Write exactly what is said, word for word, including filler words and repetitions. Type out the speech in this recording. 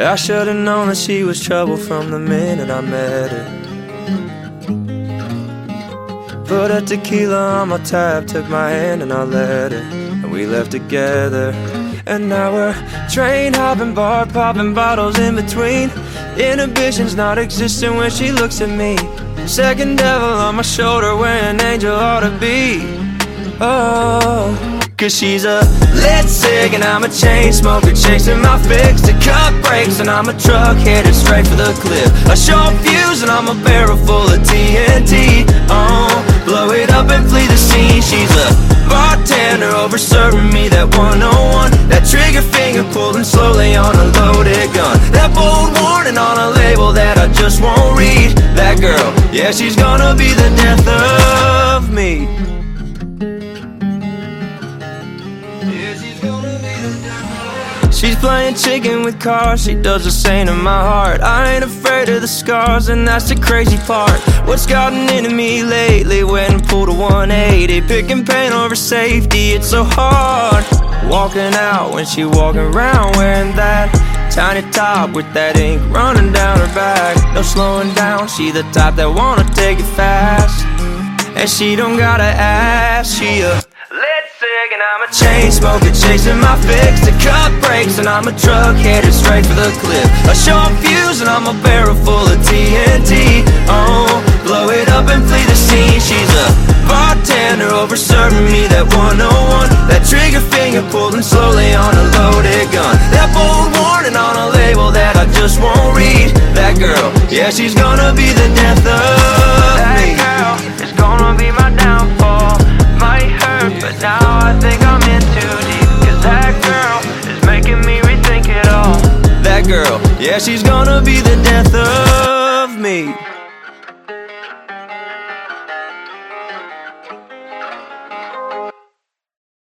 I should've known that she was trouble from the minute I met her. Put a tequila on my tab, took my hand and I let her, and we left together. And now we're train hopping, bar popping, bottles in between. Inhibitions not existing when she looks at me. Second devil on my shoulder where an angel ought to be. Oh, cause she's a lit cig and I'm a chain smoker, chasing my fix to cut brakes, and I'm a truck headed straight for the cliff. A short fuse and I'm a barrel full of T N T. Oh, blow it up and flee the scene. She's a bartender over serving me that one oh one, that trigger finger pulling slowly on a loaded gun, that bold warning on a label that I just won't read. That girl, yeah, she's gonna be the death of me. She's playing chicken with cars, she does the same to my heart. I ain't afraid of the scars, and that's the crazy part. What's gotten into me lately? Went and pulled a one eighty, picking pain over safety, it's so hard. Walking out when she walking around wearing that tiny top with that ink running down her back. No slowing down, she the type that wanna take it fast, and she don't gotta ask. She a lit cig and I'm a chain smoker, chasing my fix to cut brakes, and I'm a truck headed straight for the cliff. A short fuse and I'm a barrel full of T N T. Oh, blow it up and flee the scene. She's a bartender over serving me that one oh one, that trigger finger pulling slowly on a loaded gun, that bold warning on a label that I just won't read. That girl, yeah, she's gonna be the death of me. That girl is gonna be my downfall. Might hurt, but now I think I'm in too deep, cause that girl is making me rethink it all. That girl, yeah, she's gonna be the death of me.